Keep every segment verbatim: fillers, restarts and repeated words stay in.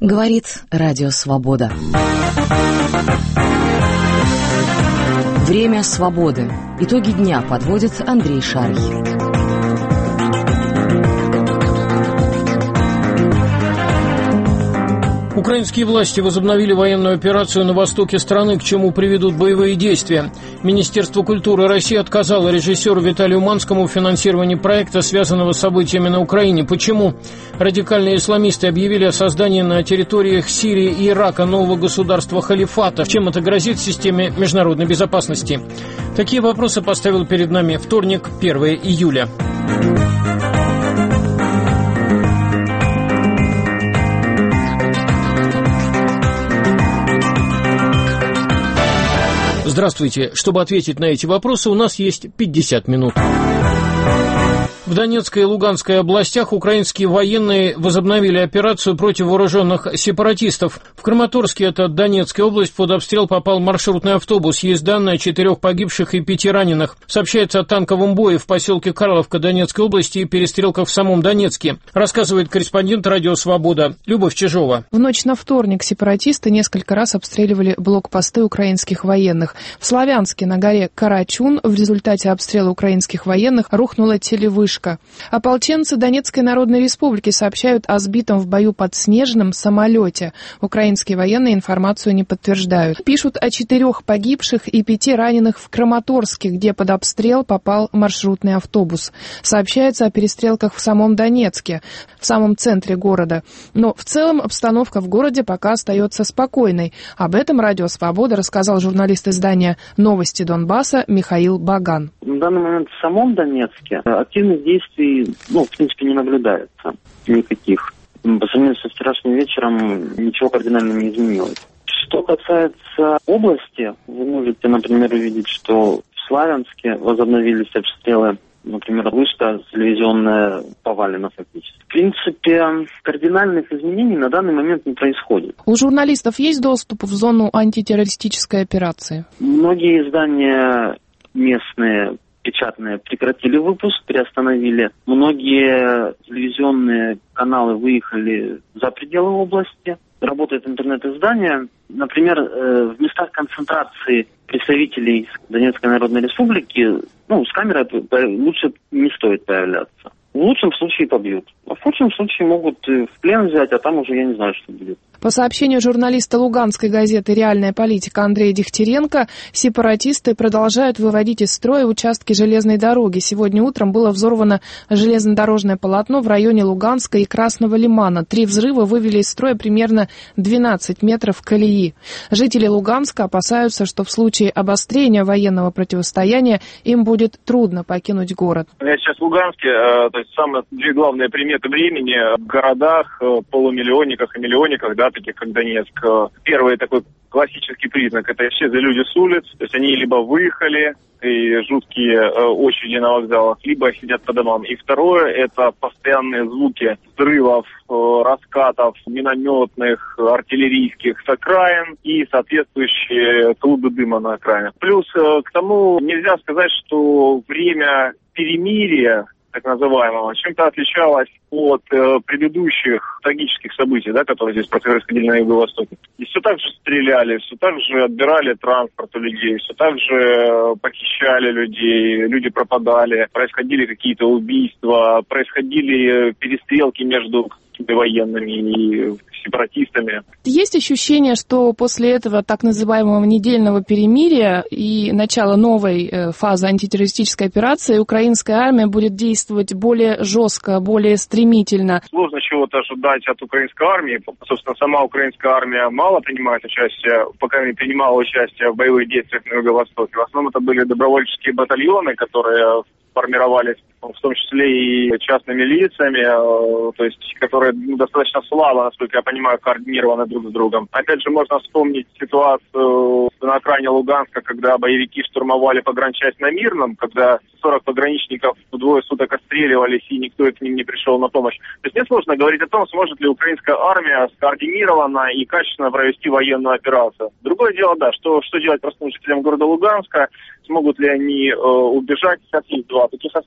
Говорит Радио Свобода. Время свободы. Итоги дня подводит Андрей Шарий. Украинские власти возобновили военную операцию на востоке страны, к чему приведут боевые действия. Министерство культуры России отказало режиссеру Виталию Манскому в финансировании проекта, связанного с событиями на Украине. Почему? Радикальные исламисты объявили о создании на территориях Сирии и Ирака нового государства халифата. Чем это грозит системе международной безопасности? Такие вопросы поставил перед нами вторник, первое июля. Здравствуйте. Чтобы ответить на эти вопросы, у нас есть пятьдесят минут. В Донецкой и Луганской областях украинские военные возобновили операцию против вооруженных сепаратистов. В Краматорске, это Донецкая область, под обстрел попал маршрутный автобус. Есть данные о четырех погибших и пяти раненых. Сообщается о танковом бое в поселке Карловка Донецкой области и перестрелках в самом Донецке. Рассказывает корреспондент Радио Свобода Любовь Чижова. В ночь на вторник сепаратисты несколько раз обстреливали блокпосты украинских военных. В Славянске на горе Карачун в результате обстрела украинских военных рухнула телевышка. Ополченцы Донецкой Народной Республики сообщают о сбитом в бою под Снежным самолете. Украинские военные информацию не подтверждают. Пишут о четырех погибших и пяти раненых в Краматорске, где под обстрел попал маршрутный автобус. Сообщается о перестрелках в самом Донецке, в самом центре города. Но в целом обстановка в городе пока остается спокойной. Об этом Радио Свобода рассказал журналист издания «Новости Донбасса» Михаил Баган. На данный момент в самом Донецке активных действий, ну, в принципе, не наблюдается никаких. По сравнению со вчерашним вечером ничего кардинально не изменилось. Что касается области, вы можете, например, увидеть, что в Славянске возобновились обстрелы. Например, вышка телевизионная повалена фактически. В принципе, кардинальных изменений на данный момент не происходит. У журналистов есть доступ в зону антитеррористической операции? Многие издания местные, печатные, прекратили выпуск, приостановили. Многие телевизионные каналы выехали за пределы области. Работает интернет-издание. Например, в местах концентрации представителей Донецкой Народной Республики, ну, с камерой лучше не стоит появляться. В лучшем случае побьют. А в худшем случае могут в плен взять, а там уже я не знаю, что будет. По сообщению журналиста луганской газеты «Реальная политика» Андрея Дегтяренко, сепаратисты продолжают выводить из строя участки железной дороги. Сегодня утром было взорвано железнодорожное полотно в районе Луганска и Красного Лимана. Три взрыва вывели из строя примерно двенадцать метров колеи. Жители Луганска опасаются, что в случае обострения военного противостояния им будет трудно покинуть город. Я сейчас в Луганске, то есть самые две главные приметы времени в городах, полумиллионниках и миллионниках, да, таких как Донецк. Первый такой классический признак — это исчезли люди с улиц, то есть они либо выехали, и жуткие э, очереди на вокзалах, либо сидят по домам. И второе — это постоянные звуки взрывов, э, раскатов минометных, артиллерийских с окраин и соответствующие клубы дыма на окраинах. Плюс э, к тому нельзя сказать, что время перемирия, так называемого, чем-то отличалось от э, предыдущих трагических событий, да, которые здесь происходили на Юго-Востоке. И все так же стреляли, все так же отбирали транспорт у людей, все так же э, похищали людей, люди пропадали, происходили какие-то убийства, происходили перестрелки между военными и сепаратистами. Есть ощущение, что после этого так называемого недельного перемирия и начала новой э, фазы антитеррористической операции украинская армия будет действовать более жестко, более стремительно? Сложно чего-то ожидать от украинской армии. Собственно, сама украинская армия мало принимает участие, пока не принимала участие в боевых действиях на Юго-Востоке. В основном это были добровольческие батальоны, которые формировались в том числе и частными лицами, то есть которые ну, достаточно слабо, насколько я понимаю, координированы друг с другом. Опять же, можно вспомнить ситуацию на окраине Луганска, когда боевики штурмовали погранчасть на Мирном, когда сорок пограничников двое суток отстреливались, и никто к ним не пришел на помощь. То есть несложно говорить о том, сможет ли украинская армия скоординированно и качественно провести военную операцию. Другое дело, да, что, что делать простым жителям города Луганска, смогут ли они э, убежать. Сейчас есть два таких основных коридора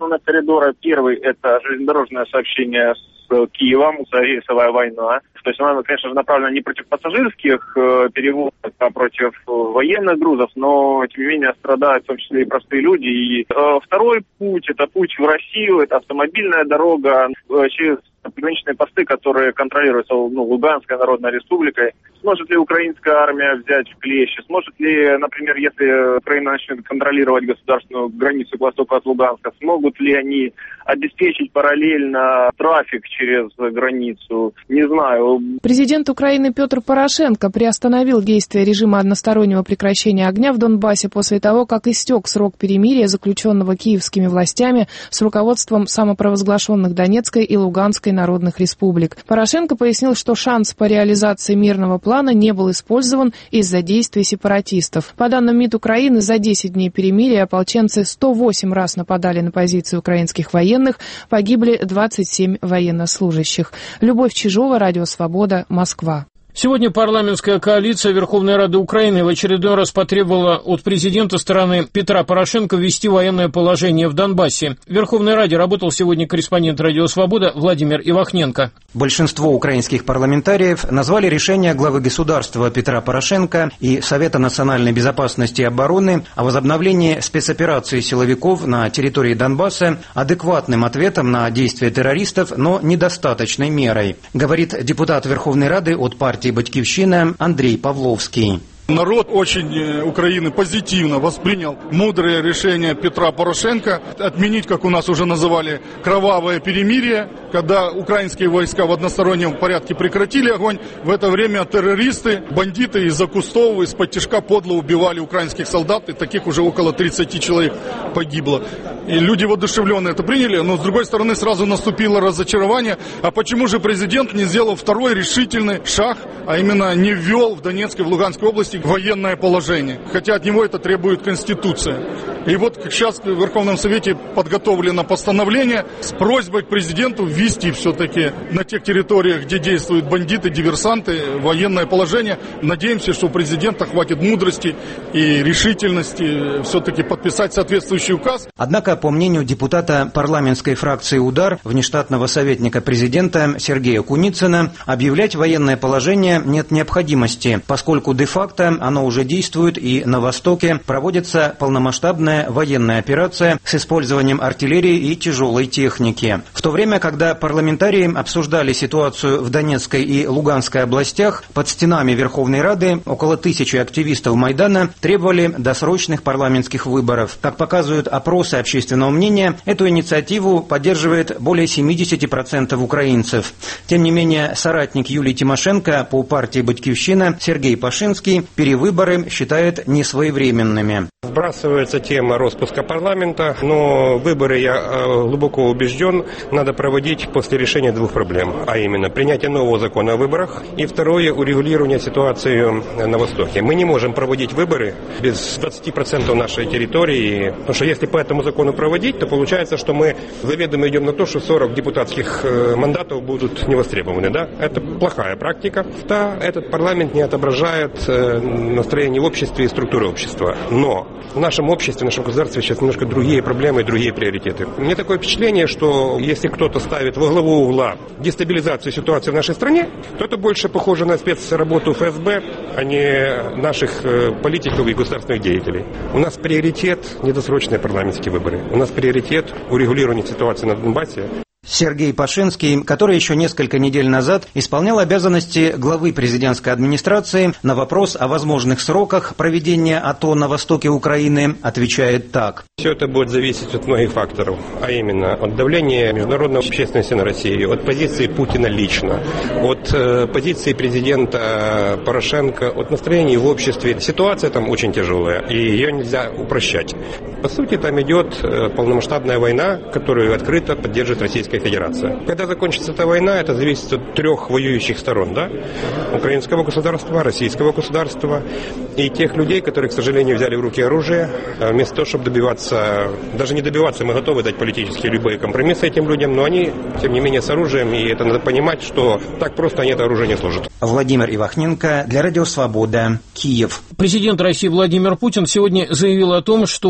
коридора. Первый – это железнодорожное сообщение с Киевом, рейсовая война. То есть она, конечно же, направлена не против пассажирских э, перевозок, а против э, военных грузов, но, тем не менее, страдают в том числе и простые люди. И э, второй путь – это путь в Россию, это автомобильная дорога э, через пограничные посты, которые контролируются ну, Луганской Народной Республикой. Сможет ли украинская армия взять в клещи? Сможет ли, например, если Украина начнет контролировать государственную границу к востоку от Луганска, смогут ли они обеспечить параллельно трафик через границу? Не знаю. Президент Украины Петр Порошенко приостановил действие режима одностороннего прекращения огня в Донбассе после того, как истек срок перемирия, заключенного киевскими властями с руководством самопровозглашенных Донецкой и Луганской народных республик. Порошенко пояснил, что шанс по реализации мирного плана не был использован из-за действий сепаратистов. По данным МИД Украины, за десять дней перемирия ополченцы сто восемь раз нападали на позиции украинских военных, погибли двадцать семь военнослужащих. Любовь Чижова, Радио Свобода, Москва. Сегодня парламентская коалиция Верховной Рады Украины в очередной раз потребовала от президента страны Петра Порошенко ввести военное положение в Донбассе. В Верховной Раде работал сегодня корреспондент Радио Свобода Владимир Ивахненко. Большинство украинских парламентариев назвали решение главы государства Петра Порошенко и Совета национальной безопасности и обороны о возобновлении спецоперации силовиков на территории Донбасса адекватным ответом на действия террористов, но недостаточной мерой, говорит депутат Верховной Рады от партии «Батькивщина» Андрей Павловский. Народ очень Украины позитивно воспринял мудрое решение Петра Порошенко отменить, как у нас уже называли, кровавое перемирие, когда украинские войска в одностороннем порядке прекратили огонь. В это время террористы, бандиты из-за кустов, из-под тишка подло убивали украинских солдат, и таких уже около тридцати человек погибло. И люди воодушевленно это приняли, но с другой стороны сразу наступило разочарование. А почему же президент не сделал второй решительный шаг, а именно не ввел в Донецкой, в Луганской области военное положение, хотя от него это требует Конституция. И вот сейчас в Верховном Совете подготовлено постановление с просьбой к президенту ввести все-таки на тех территориях, где действуют бандиты, диверсанты, военное положение. Надеемся, что у президента хватит мудрости и решительности все-таки подписать соответствующий указ. Однако, по мнению депутата парламентской фракции «Удар», внештатного советника президента Сергея Куницына, объявлять военное положение нет необходимости, поскольку де-факто оно уже действует, и на Востоке проводится полномасштабная военная операция с использованием артиллерии и тяжелой техники. В то время, когда парламентарии обсуждали ситуацию в Донецкой и Луганской областях, под стенами Верховной Рады около тысячи активистов Майдана требовали досрочных парламентских выборов. Как показывают опросы общественного мнения, эту инициативу поддерживает более семьдесят процентов украинцев. Тем не менее, соратник Юлии Тимошенко по партии «Батькивщина» Сергей Пашинский перевыборы считает несвоевременными. Сбрасывается тема распуска парламента, но выборы, я глубоко убежден, надо проводить после решения двух проблем, а именно принятие нового закона о выборах и второе, урегулирование ситуации на Востоке. Мы не можем проводить выборы без двадцати процентов нашей территории, потому что если по этому закону проводить, то получается, что мы заведомо идем на то, что сорок депутатских мандатов будут не востребованы. Да? Это плохая практика. Да, этот парламент не отображает настроение в обществе и структуру общества. Но в нашем обществе, в нашем государстве сейчас немножко другие проблемы и другие приоритеты. Мне такое впечатление, что если кто-то ставит во главу угла дестабилизацию ситуации в нашей стране, то это больше похоже на спецработу эф эс бэ, а не наших политиков и государственных деятелей. У нас приоритет недосрочные парламентские выборы. У нас приоритет урегулирование ситуации на Донбассе. Сергей Пашинский, который еще несколько недель назад исполнял обязанности главы президентской администрации, на вопрос о возможных сроках проведения АТО на востоке Украины отвечает так. Все это будет зависеть от многих факторов, а именно от давления международной общественности на Россию, от позиции Путина лично, от э, позиции президента Порошенко, от настроений в обществе. Ситуация там очень тяжелая, и ее нельзя упрощать. По сути, там идет э, полномасштабная война, которую открыто поддерживает Российская Федерация. Когда закончится эта война, это зависит от трех воюющих сторон, да? Украинского государства, российского государства и тех людей, которые, к сожалению, взяли в руки оружие, вместо того, чтобы добиваться, даже не добиваться, мы готовы дать политические любые компромиссы этим людям, но они, тем не менее, с оружием, и это надо понимать, что так просто они это оружие не сложат. Владимир Ивахненко для Радио Свобода, Киев. Президент России Владимир Путин сегодня заявил о том, что украинские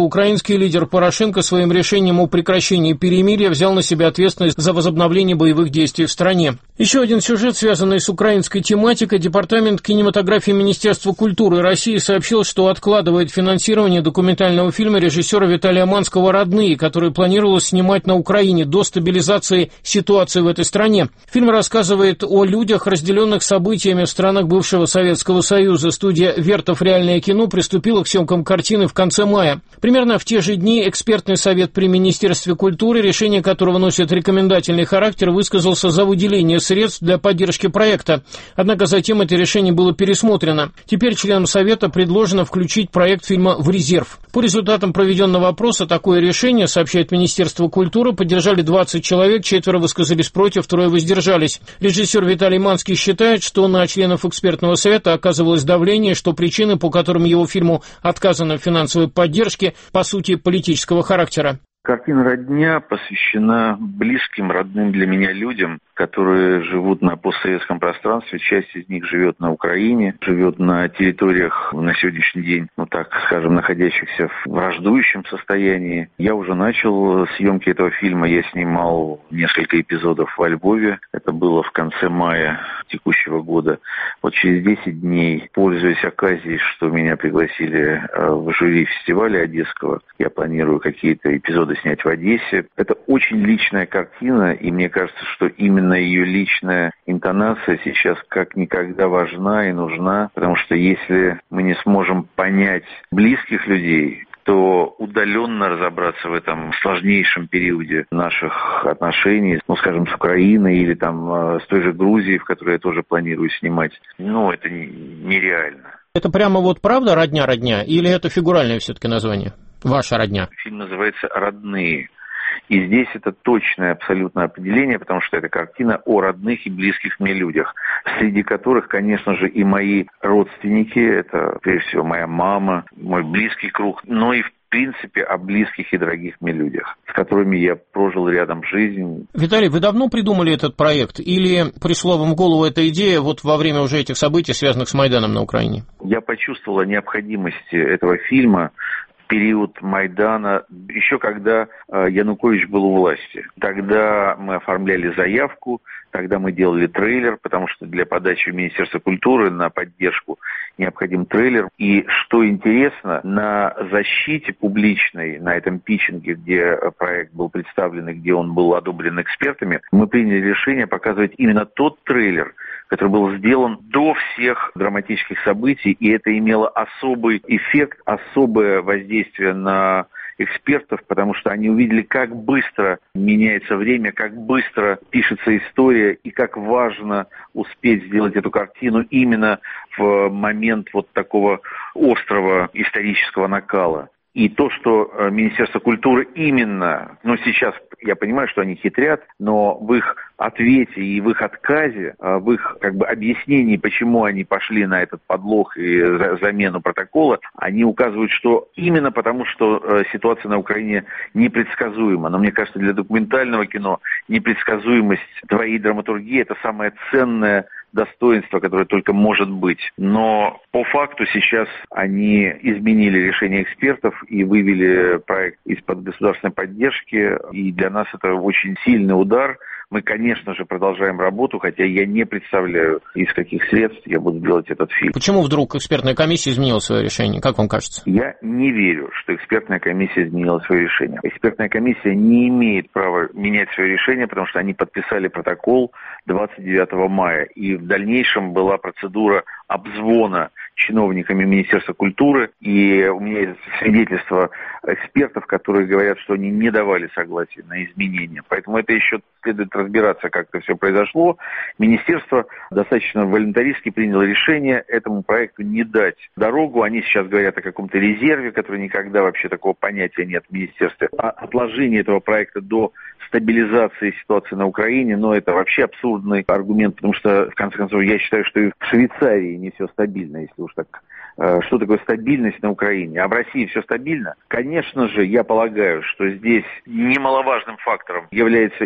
украинский лидер Порошенко своим решением о прекращении перемирия взял на себя ответственность за возобновление боевых действий в стране. Еще один сюжет, связанный с украинской тематикой. Департамент кинематографии Министерства культуры России сообщил, что откладывает финансирование документального фильма режиссера Виталия Манского «Родные», который планировалось снимать на Украине до стабилизации ситуации в этой стране. Фильм рассказывает о людях, разделенных событиями в странах бывшего Советского Союза. Студия «Вертов. Реальное кино» приступила к съемкам картины в конце мая. Примерно в те же дни экспертный совет при Министерстве культуры, решение которого носит рекомендательный характер, высказался за выделение средств для поддержки проекта. Однако затем это решение было пересмотрено. Теперь членам совета предложено включить проект фильма в резерв. По результатам проведенного опроса такое решение, сообщает Министерство культуры, поддержали двадцать человек, четверо высказались против, трое воздержались. Режиссер Виталий Манский считает, что на членов экспертного совета оказывалось давление, что причины, по которым его фильму отказано в финансовой поддержке, по сути, политического характера. Картина «Родня» посвящена близким, родным для меня людям, которые живут на постсоветском пространстве. Часть из них живет на Украине, живет на территориях на сегодняшний день, ну так скажем, находящихся в враждующем состоянии. Я уже начал съемки этого фильма. Я снимал несколько эпизодов во Львове. Это было в конце мая текущего года. Вот через десять дней, пользуясь оказией, что меня пригласили в жюри фестиваля одесского, я планирую какие-то эпизоды снять в Одессе. Это очень личная картина, и мне кажется, что именно ее личная интонация сейчас как никогда важна и нужна, потому что если мы не сможем понять близких людей, то удаленно разобраться в этом сложнейшем периоде наших отношений, ну, скажем, с Украиной или там с той же Грузией, в которой я тоже планирую снимать, ну, это нереально. Это прямо вот правда родня-родня, или это фигуральное все-таки название? Ваша родня. Фильм называется «Родные». И здесь это точное абсолютно определение, потому что это картина о родных и близких мне людях, среди которых, конечно же, и мои родственники, это, прежде всего, моя мама, мой близкий круг, но и в В принципе, о близких и дорогих мне людях, с которыми я прожил рядом жизнь. Виталий, вы давно придумали этот проект или пришла вам в голову эта идея вот во время уже этих событий, связанных с Майданом на Украине? Я почувствовал о необходимости этого фильма в период Майдана, еще когда э, Янукович был у власти. Тогда мы оформляли заявку, тогда мы делали трейлер, потому что для подачи в Министерство культуры на поддержку необходим трейлер. И что интересно, на защите публичной, на этом питчинге, где проект был представлен и где он был одобрен экспертами, мы приняли решение показывать именно тот трейлер, который был сделан до всех драматических событий, и это имело особый эффект, особое воздействие на экспертов, потому что они увидели, как быстро меняется время, как быстро пишется история и как важно успеть сделать эту картину именно в момент вот такого острого исторического накала. И то, что Министерство культуры именно, ну сейчас я понимаю, что они хитрят, но в их ответе и в их отказе, в их как бы объяснении, почему они пошли на этот подлог и замену протокола, они указывают, что именно потому, что ситуация на Украине непредсказуема. Но мне кажется, для документального кино непредсказуемость твоей драматургии – это самое ценное достоинство, которое только может быть. Но по факту сейчас они изменили решение экспертов и вывели проект из-под государственной поддержки. И для нас это очень сильный удар. Мы, конечно же, продолжаем работу, хотя я не представляю, из каких средств я буду делать этот фильм. Почему вдруг экспертная комиссия изменила свое решение? Как вам кажется? Я не верю, что экспертная комиссия изменила свое решение. Экспертная комиссия не имеет права менять свое решение, потому что они подписали протокол двадцать девятого мая. И в дальнейшем была процедура обзвона чиновниками Министерства культуры. И у меня есть свидетельства экспертов, которые говорят, что они не давали согласия на изменения. Поэтому это еще следует разбираться, как это все произошло. Министерство достаточно волонтаристски приняло решение этому проекту не дать дорогу. Они сейчас говорят о каком-то резерве, который никогда вообще такого понятия нет в министерстве. А отложение этого проекта до стабилизации ситуации на Украине, но это вообще абсурдный аргумент, потому что, в конце концов, я считаю, что и в Швейцарии не все стабильно, если уж так. Что такое стабильность на Украине? А в России все стабильно? Конечно же, я полагаю, что здесь немаловажным фактором является и моя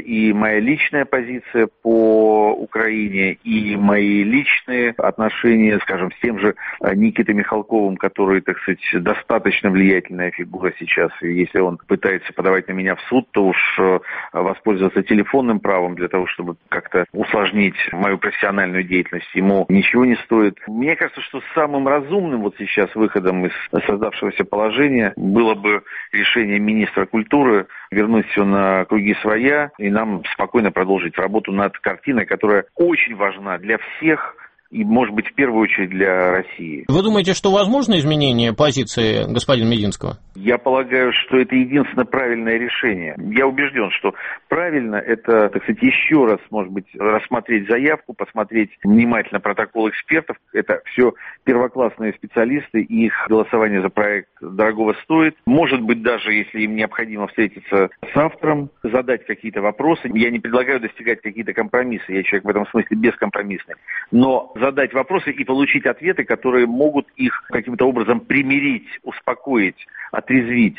моя личная позиция по Украине и мои личные отношения, скажем, с тем же Никитой Михалковым, который, так сказать, достаточно влиятельная фигура сейчас. И если он пытается подавать на меня в суд, то уж воспользоваться телефонным правом для того, чтобы как-то усложнить мою профессиональную деятельность, ему ничего не стоит. Мне кажется, что самым разумным вот сейчас выходом из создавшегося положения было бы решение министра культуры вернуть все на круги своя и нам спокойно продолжить работу над картиной, которая очень важна для всех и, может быть, в первую очередь для России. Вы думаете, что возможно изменение позиции господина Мединского? Я полагаю, что это единственно правильное решение. Я убежден, что правильно это, так сказать, еще раз, может быть, рассмотреть заявку, посмотреть внимательно протокол экспертов. Это все первоклассные специалисты, и их голосование за проект дорогого стоит. Может быть, даже если им необходимо встретиться с автором, задать какие-то вопросы. Я не предлагаю достигать какие-то компромиссы. Я человек в этом смысле бескомпромиссный. Но задать вопросы и получить ответы, которые могут их каким-то образом примирить, успокоить, отрезвить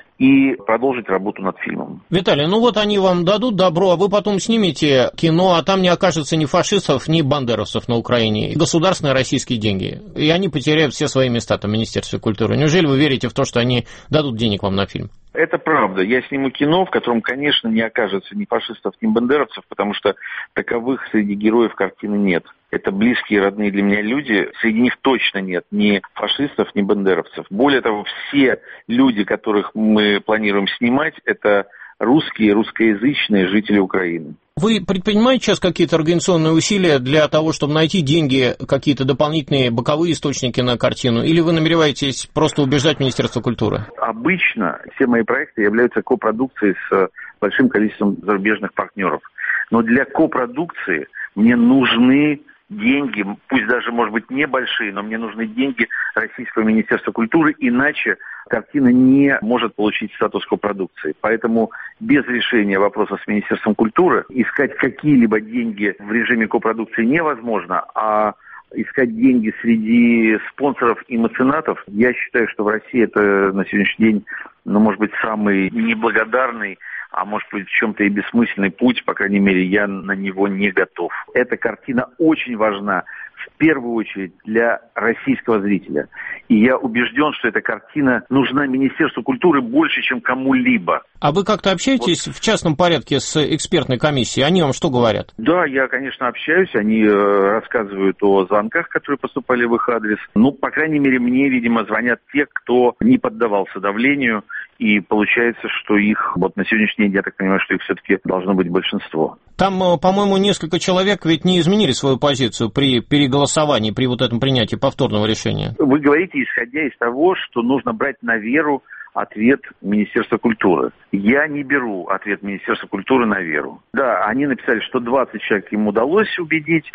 и продолжить работу над фильмом. Виталий, ну вот они вам дадут добро, а вы потом снимете кино, а там не окажется ни фашистов, ни бандеровцев на Украине. Государственные российские деньги. И они потеряют все свои места там в Министерстве культуры. Неужели вы верите в то, что они дадут денег вам на фильм? Это правда. Я сниму кино, в котором, конечно, не окажется ни фашистов, ни бандеровцев, потому что таковых среди героев картины нет. Это близкие, родные для меня люди. Среди них точно нет ни фашистов, ни бандеровцев. Более того, все люди, которых мы планируем снимать, это русские, русскоязычные жители Украины. Вы предпринимаете сейчас какие-то организационные усилия для того, чтобы найти деньги, какие-то дополнительные боковые источники на картину, или вы намереваетесь просто убеждать Министерство культуры? Обычно все мои проекты являются копродукцией с большим количеством зарубежных партнеров. Но для копродукции мне нужны деньги, пусть даже, может быть, небольшие, но мне нужны деньги Российского Министерства культуры, иначе картина не может получить статус копродукции. Поэтому без решения вопроса с Министерством культуры искать какие-либо деньги в режиме копродукции невозможно, а искать деньги среди спонсоров и меценатов, я считаю, что в России это на сегодняшний день, ну, может быть, самый неблагодарный, а может быть, в чем-то и бессмысленный путь, по крайней мере, я на него не готов. Эта картина очень важна, в первую очередь, для российского зрителя. И я убежден, что эта картина нужна Министерству культуры больше, чем кому-либо. А вы как-то общаетесь вот в частном порядке с экспертной комиссией? Они вам что говорят? Да, я, конечно, общаюсь. Они э, рассказывают о звонках, которые поступали в их адрес. Ну, по крайней мере, мне, видимо, звонят те, кто не поддавался давлению. И получается, что их, вот на сегодняшний день, я так понимаю, что их все-таки должно быть большинство. Там, по-моему, несколько человек ведь не изменили свою позицию при переголосовании, при вот этом принятии повторного решения. Вы говорите, исходя из того, что нужно брать на веру ответ Министерства культуры. Я не беру ответ Министерства культуры на веру. Да, они написали, что двадцать человек им удалось убедить,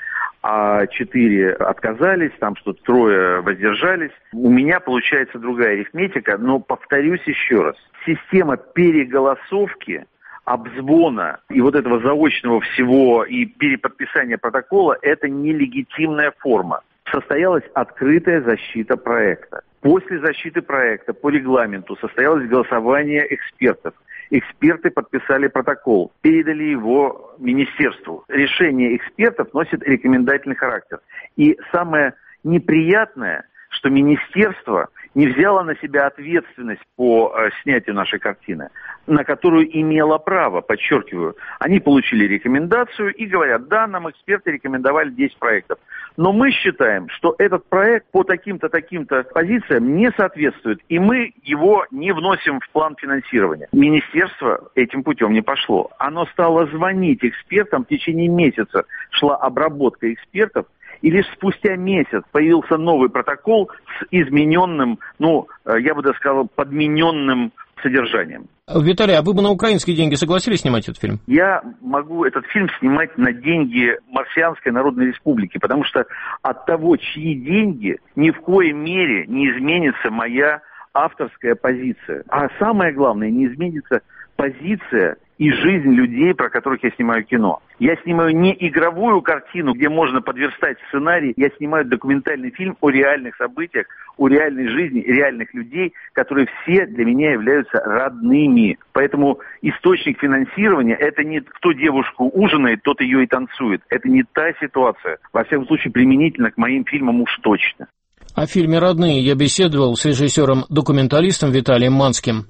а четыре отказались, там что-то трое воздержались. У меня получается другая арифметика, но повторюсь еще раз. Система переголосовки, обзвона и вот этого заочного всего и переподписания протокола – это нелегитимная форма. Состоялась открытая защита проекта. После защиты проекта по регламенту состоялось голосование экспертов. Эксперты подписали протокол, передали его министерству. Решение экспертов носит рекомендательный характер. И самое неприятное, что министерство не взяло на себя ответственность по э, снятию нашей картины, на которую имело право, подчеркиваю. Они получили рекомендацию и говорят, да, нам эксперты рекомендовали десять проектов. Но мы считаем, что этот проект по таким-то, таким-то позициям не соответствует, и мы его не вносим в план финансирования. Министерство этим путем не пошло. Оно стало звонить экспертам, в течение месяца шла обработка экспертов, и лишь спустя месяц появился новый протокол с измененным, ну, я бы даже сказал, подмененным содержанием. Виталий, а вы бы на украинские деньги согласились снимать этот фильм? Я могу этот фильм снимать на деньги Марсианской Народной Республики, потому что от того, чьи деньги, ни в коей мере не изменится моя авторская позиция. А самое главное, не изменится позиция и жизнь людей, про которых я снимаю кино. Я снимаю не игровую картину, где можно подверстать сценарий, я снимаю документальный фильм о реальных событиях, о реальной жизни, реальных людей, которые все для меня являются родными. Поэтому источник финансирования – это не кто девушку ужинает, тот ее и танцует. Это не та ситуация. Во всяком случае, применительно к моим фильмам уж точно. О фильме «Родные» я беседовал с режиссером-документалистом Виталием Манским.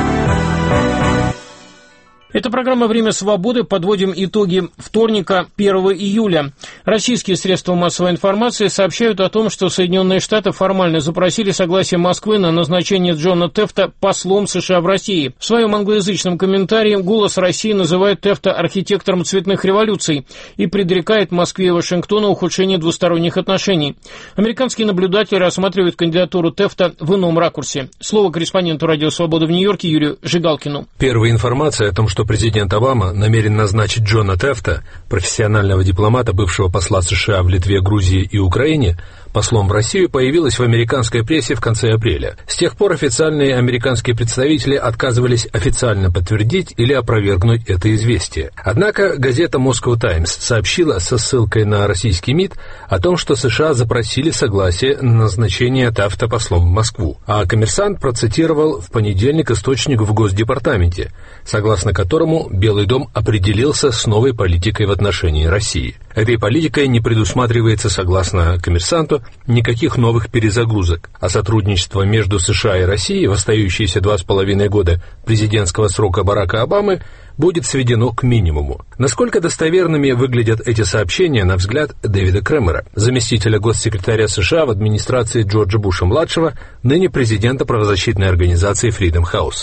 Это программа «Время свободы». Подводим итоги вторника, первого июля. Российские средства массовой информации сообщают о том, что Соединенные Штаты формально запросили согласие Москвы на назначение Джона Тефта послом США в России. В своем англоязычном комментарии «Голос России» называет Тефта архитектором цветных революций и предрекает Москве и Вашингтону ухудшение двусторонних отношений. Американские наблюдатели рассматривают кандидатуру Тефта в ином ракурсе. Слово корреспонденту «Радио Свобода» в Нью-Йорке Юрию Жигалкину. Первая информация о том, что что президент Обама намерен назначить Джона Тефта, профессионального дипломата, бывшего посла США в Литве, Грузии и Украине, послом в Россию, появилась в американской прессе в конце апреля. С тех пор официальные американские представители отказывались официально подтвердить или опровергнуть это известие. Однако газета Moscow Times сообщила со ссылкой на российский МИД о том, что США запросили согласие на назначение Тефта послом в Москву. А «Коммерсант» процитировал в понедельник источник в Госдепартаменте, согласно которому Белый дом определился с новой политикой в отношении России. Этой политикой не предусматривается, согласно «Коммерсанту», никаких новых перезагрузок, а сотрудничество между США и Россией в остающиеся два с половиной года президентского срока Барака Обамы будет сведено к минимуму. Насколько достоверными выглядят эти сообщения, на взгляд Дэвида Кремера, заместителя госсекретаря США в администрации Джорджа Буша-младшего, ныне президента правозащитной организации Freedom House?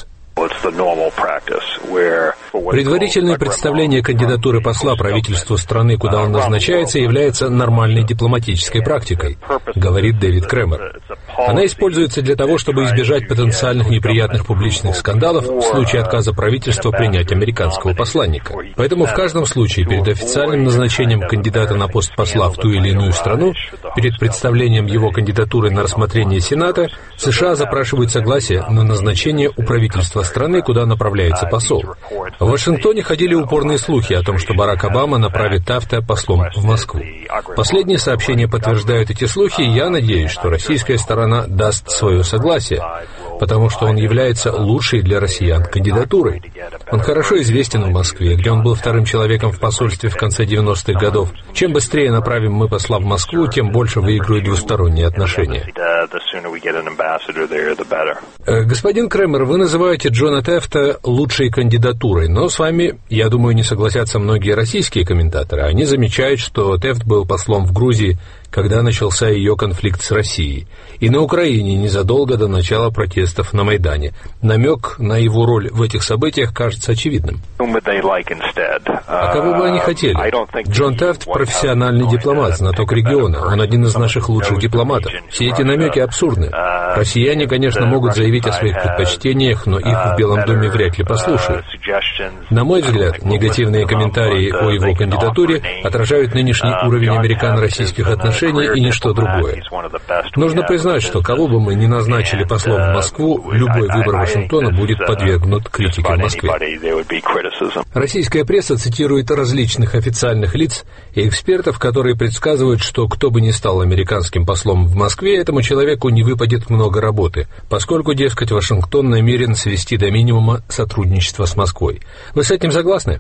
Предварительное представление кандидатуры посла правительству страны, куда он назначается, является нормальной дипломатической практикой, говорит Дэвид Кремер. Она используется для того, чтобы избежать потенциальных неприятных публичных скандалов в случае отказа правительства принять американского посланника. Поэтому в каждом случае перед официальным назначением кандидата на пост посла в ту или иную страну, перед представлением его кандидатуры на рассмотрение Сената, США запрашивают согласие на назначение у правительства страны, куда направляется посол. В Вашингтоне ходили упорные слухи о том, что Барак Обама направит Тефта послом в Москву. Последние сообщения подтверждают эти слухи, и я надеюсь, что российская сторона даст свое согласие, потому что он является лучшей для россиян кандидатурой. Он хорошо известен в Москве, где он был вторым человеком в посольстве в конце девяностых годов. Чем быстрее направим мы посла в Москву, тем больше выиграют двусторонние отношения. Господин Кремер, вы называете Джона Тефта лучшей кандидатурой, но с вами, я думаю, не согласятся многие российские комментаторы. Они замечают, что Тефт был послом в Грузии, когда начался ее конфликт с Россией, и на Украине незадолго до начала протестов на Майдане. Намек на его роль в этих событиях кажется очевидным. А кого бы они хотели? Джон Тефт – профессиональный дипломат, знаток региона. Он один из наших лучших дипломатов. Все эти намеки абсурдны. Россияне, конечно, могут заявить о своих предпочтениях, но их в Белом доме вряд ли послушают. На мой взгляд, негативные комментарии о его кандидатуре отражают нынешний уровень американо-российских отношений и ничто другое. Нужно признать, что кого бы мы ни назначили послом в Москву, любой выбор Вашингтона будет подвергнут критике в Москве. Российская пресса цитирует различных официальных лиц и экспертов, которые предсказывают, что кто бы ни стал американским послом в Москве, этому человеку не выпадет много работы, поскольку, дескать, Вашингтон намерен свести до минимума сотрудничество с Москвой. Вы с этим согласны?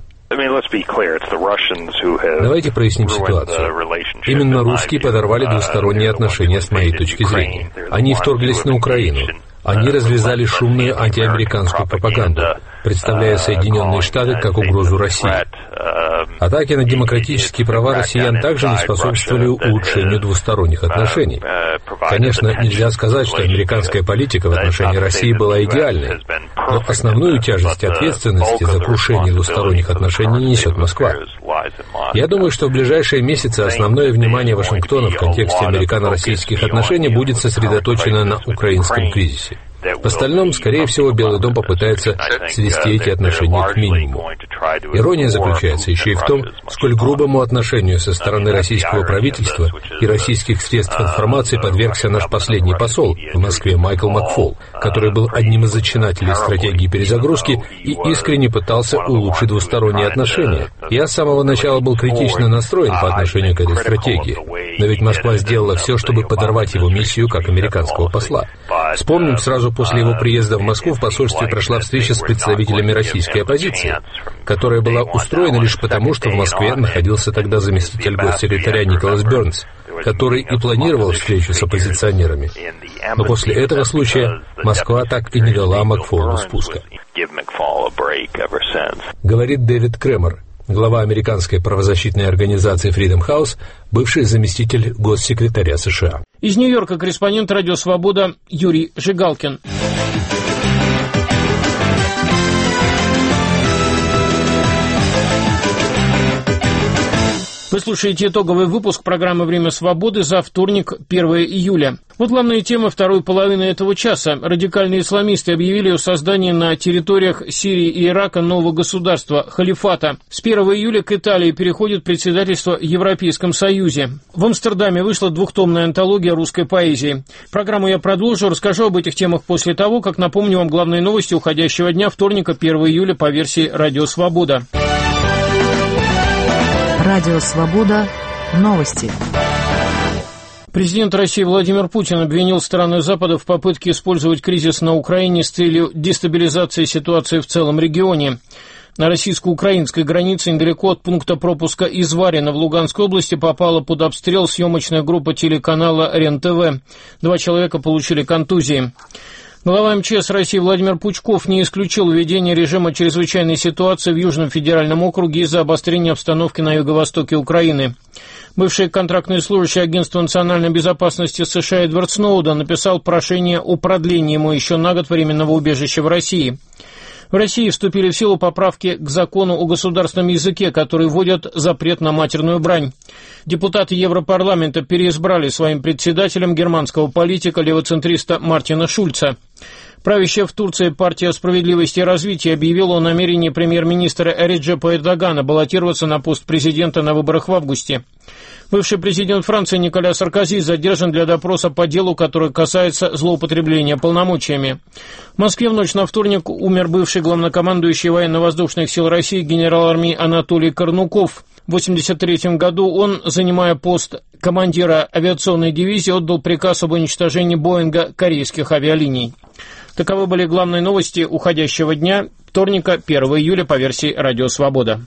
Давайте проясним ситуацию. Именно русские подорвали двусторонние отношения с моей точки зрения. Они вторглись на Украину. Они развязали шумную антиамериканскую пропаганду, представляя Соединенные Штаты как угрозу России. Атаки на демократические права россиян также не способствовали улучшению двусторонних отношений. Конечно, нельзя сказать, что американская политика в отношении России была идеальной, но основную тяжесть ответственности за крушение двусторонних отношений несет Москва. Я думаю, что в ближайшие месяцы основное внимание Вашингтона в контексте американо-российских отношений будет сосредоточено на украинском кризисе. В остальном, скорее всего, Белый дом попытается свести эти отношения к минимуму. Ирония заключается еще и в том, сколь грубому отношению со стороны российского правительства и российских средств информации подвергся наш последний посол в Москве Майкл Макфол, который был одним из зачинателей стратегии перезагрузки и искренне пытался улучшить двусторонние отношения. Я с самого начала был критично настроен по отношению к этой стратегии, но ведь Москва сделала все, чтобы подорвать его миссию как американского посла. Вспомним, сразу после его приезда в Москву в посольстве прошла встреча с представителями российской оппозиции, которая была устроена лишь потому, что в Москве находился тогда заместитель госсекретаря Николас Бернс, который и планировал встречу с оппозиционерами. Но после этого случая Москва так и не дала Макфолу спуска. Говорит Дэвид Кремер, глава американской правозащитной организации Freedom House, бывший заместитель госсекретаря США. Из Нью-Йорка корреспондент «Радио Свобода» Юрий Жигалкин. Вы слушаете итоговый выпуск программы «Время свободы» за вторник, первое июля. Вот главная тема второй половины этого часа. Радикальные исламисты объявили о создании на территориях Сирии и Ирака нового государства – халифата. С первого июля к Италии переходит председательство в Европейском Союзе. В Амстердаме вышла двухтомная антология русской поэзии. Программу я продолжу, расскажу об этих темах после того, как напомню вам главные новости уходящего дня вторника, первого июля по версии «Радио Свобода». Радио Свобода. Новости. Президент России Владимир Путин обвинил страны Запада в попытке использовать кризис на Украине с целью дестабилизации ситуации в целом регионе. На российско-украинской границе недалеко от пункта пропуска Изварина в Луганской области попала под обстрел съемочная группа телеканала РЕН-ТВ. Два человека получили контузии. Глава МЧС России Владимир Пучков не исключил введение режима чрезвычайной ситуации в Южном федеральном округе из-за обострения обстановки на юго-востоке Украины. Бывший контрактный служащий Агентства национальной безопасности США Эдвард Сноуден написал прошение о продлении ему еще на год временного убежища в России. В России вступили в силу поправки к закону о государственном языке, которые вводят запрет на матерную брань. Депутаты Европарламента переизбрали своим председателем германского политика левоцентриста Мартина Шульца. Правящая в Турции партия «Справедливости и развития» объявила о намерении премьер-министра Реджепа Эрдогана баллотироваться на пост президента на выборах в августе. Бывший президент Франции Николя Саркози задержан для допроса по делу, которое касается злоупотребления полномочиями. В Москве в ночь на вторник умер бывший главнокомандующий военно-воздушных сил России генерал армии Анатолий Корнуков. В восемьдесят третьем году он, занимая пост командира авиационной дивизии, отдал приказ об уничтожении Боинга корейских авиалиний. Таковы были главные новости уходящего дня, вторника, первого июля по версии «Радио Свобода».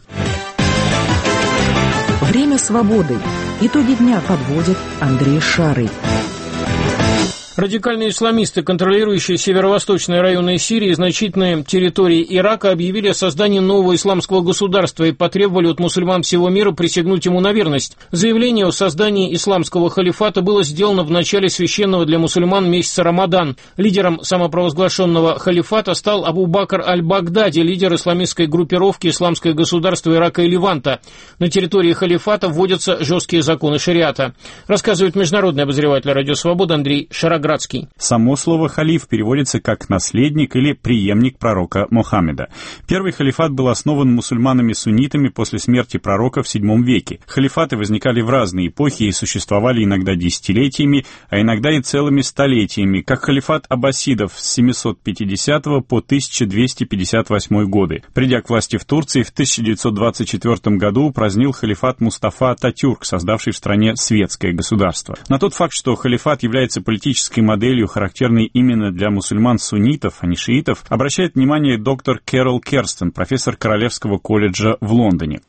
Время свободы. Итоги дня подводит Андрей Шарый. Радикальные исламисты, контролирующие северо-восточные районы Сирии и значительные территории Ирака, объявили о создании нового исламского государства и потребовали от мусульман всего мира присягнуть ему на верность. Заявление о создании исламского халифата было сделано в начале священного для мусульман месяца Рамадан. Лидером самопровозглашенного халифата стал Абу Бакр аль-Багдади, лидер исламистской группировки «Исламское государство Ирака и Леванта». На территории халифата вводятся жесткие законы шариата. Рассказывает международный обозреватель «Радио Свобода» Андрей Шараградский. Само слово «халиф» переводится как «наследник» или «преемник пророка Мухаммеда». Первый халифат был основан мусульманами-суннитами после смерти пророка в седьмом веке. Халифаты возникали в разные эпохи и существовали иногда десятилетиями, а иногда и целыми столетиями, как халифат аббасидов с семисот пятидесятого по тысяча двести пятьдесят восьмой годы. Придя к власти в Турции, в тысяча девятьсот двадцать четвёртом году упразднил халифат Мустафа Ататюрк, создавший в стране светское государство. На тот факт, что халифат является политической моделью, характерной именно для мусульман-суннитов, а не шиитов, обращает внимание доктор Кэрол Керстен, профессор Королевского колледжа в Лондоне.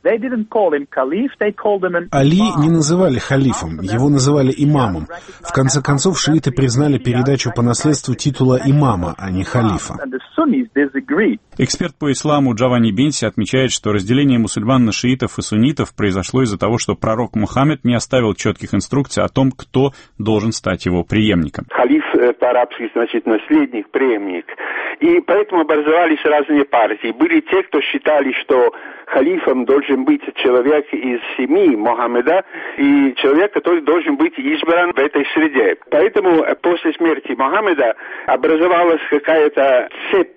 Али не называли халифом, его называли имамом. В конце концов, шииты признали передачу по наследству титула имама, а не халифа. Эксперт по исламу Джованни Бенси отмечает, что разделение мусульман на шиитов и суннитов произошло из-за того, что пророк Мухаммед не оставил четких инструкций о том, кто должен стать его преемником. Халиф по-арабски значит наследник, преемник. И поэтому образовались разные партии. Были те, кто считали, что халифом должен быть человек из семьи Мухаммеда и человек, который должен быть избран в этой среде. Поэтому после смерти Мухаммеда образовалась какая-то цепь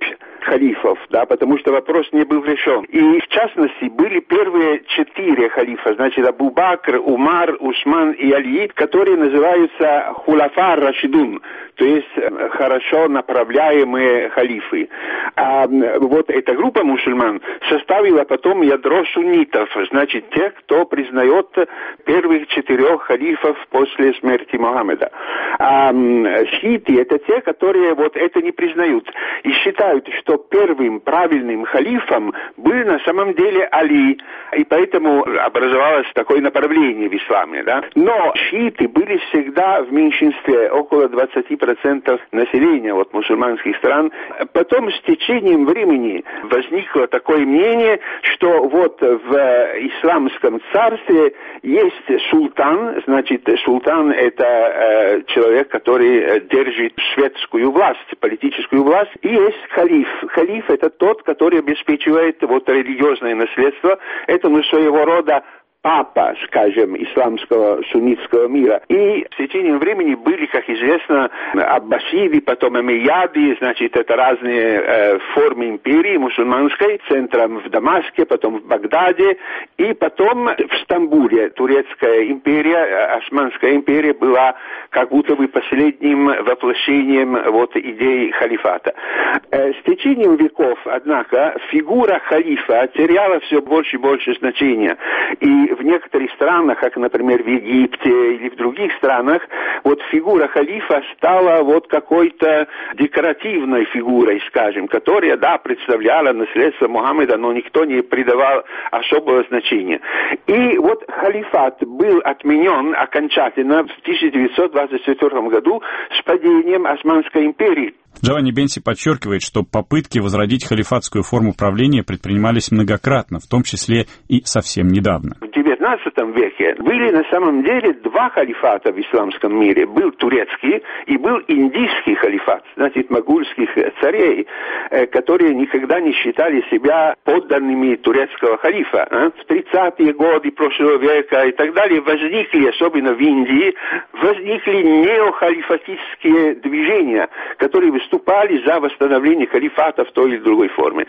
халифов, да, потому что вопрос не был решен. И, в частности, были первые четыре халифа, значит, Абу Бакр, Умар, Усман и Али, которые называются хулафа Рашидун, то есть хорошо направляемые халифы. А вот эта группа мусульман составила потом ядро суннитов, значит, тех, кто признает первых четырех халифов после смерти Мухаммеда. А шииты — это те, которые вот это не признают и считают, что первым правильным халифом был на самом деле Али, и поэтому образовалось такое направление в исламе, да. Но шииты были всегда в меньшинстве, около двадцати процентов населения вот мусульманских стран. Потом с течением времени возникло такое мнение, что вот в исламском царстве есть султан, значит, султан — это э, человек, который держит светскую власть, политическую власть, и есть халиф. Халиф — это тот, который обеспечивает вот религиозное наследство. Это, ну, своего рода папа, скажем, исламского суннитского мира. И с течением времени были, как известно, аббасиды, потом амейяды, значит, это разные э, формы империи мусульманской, центром в Дамаске, потом в Багдаде, и потом в Стамбуле. Турецкая империя, Османская империя была как будто бы последним воплощением вот идеи халифата. Э, с течением веков, однако, фигура халифа теряла все больше и больше значения. И в некоторых странах, как, например, в Египте или в других странах, вот фигура халифа стала вот какой-то декоративной фигурой, скажем, которая, да, представляла наследство Мухаммеда, но никто не придавал особого значения. И вот халифат был отменен окончательно в тысяча девятьсот двадцать четвёртом году с падением Османской империи. Джованни Бенси подчеркивает, что попытки возродить халифатскую форму правления предпринимались многократно, в том числе и совсем недавно. В девятнадцатом веке были на самом деле два халифата в исламском мире. Был турецкий и был индийский халифат, значит, могульских царей, которые никогда не считали себя подданными турецкого халифа. В тридцатые годы прошлого века и так далее возникли, особенно в Индии, возникли неохалифатистские движения, которые выступали за восстановление халифата в той или другой форме.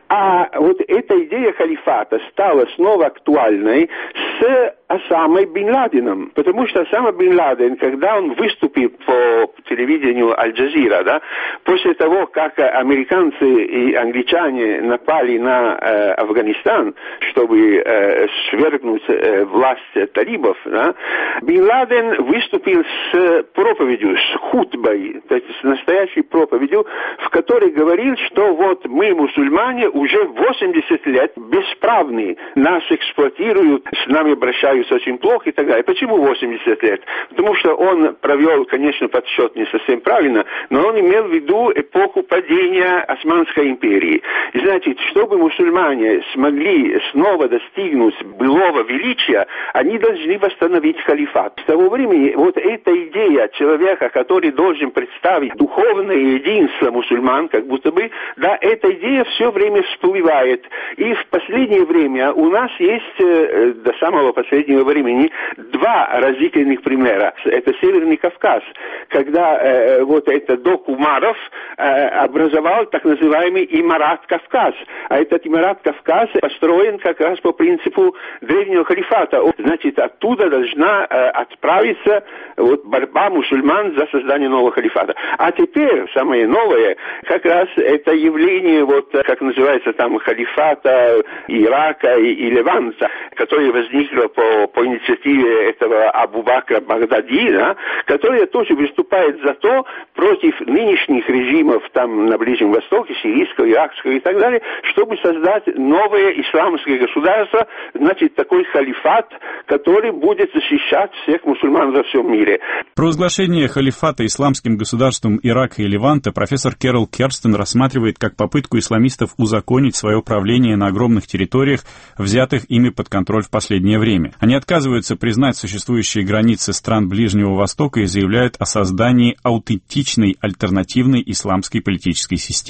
А вот эта идея халифата стала снова актуальной с Осамой бин Ладеном, потому что Осама бин Ладен, когда он выступил по телевидению Аль-Джазира, да, после того, как американцы и англичане напали на э, Афганистан, чтобы э, свергнуть э, власть талибов, да, бин Ладен выступил с проповедью, с хутбой, то есть с настоящей проповедью, в которой говорил, что вот мы, мусульмане, уже восемьдесят лет бесправны, нас эксплуатируют, с нами обращаются очень плохо и так далее. Почему восемьдесят лет? Потому что он провел, конечно, подсчет не совсем правильно, но он имел в виду эпоху падения Османской империи. И, значит, чтобы мусульмане смогли снова достигнуть былого величия, они должны восстановить халифат. С того времени вот эта идея человека, который должен представить духовное единство мусульман, как будто бы, да, эта идея все время всплывает. И в последнее время у нас есть, э, до самого последнего времени, два разительных примера. Это Северный Кавказ, когда э, вот этот док Умаров э, образовал так называемый Имарат Кавказ. А этот Имарат Кавказ построен как раз по принципу древнего халифата. Значит, оттуда должна э, отправиться вот борьба мусульман за создание нового халифата. А теперь самое новое, как раз это явление, вот как называется там, халифата Ирака и, и Леванта, которое возникло по, по инициативе этого Абу Бакра Багдади, да, которое тоже выступает за то, против нынешних режимов там на Ближнем Востоке, сирийского, иракского и так далее, чтобы создать новое исламское государство, значит, такой халифат, который будет защищать всех мусульман во всем мире. Провозглашение халифата исламским государством Ирака и Леванта профессор Кэрол Керстен рассматривает как попытку исламистов узаконить свое правление на огромных территориях, взятых ими под контроль в последнее время. Они отказываются признать существующие границы стран Ближнего Востока и заявляют о создании аутентичной альтернативной исламской политической системы.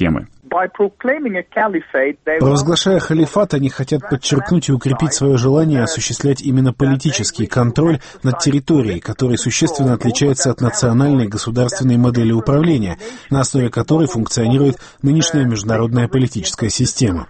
Провозглашая халифат, они хотят подчеркнуть и укрепить свое желание осуществлять именно политический контроль над территорией, который существенно отличается от национальной государственной модели управления, на основе которой функционирует нынешняя международная политическая система.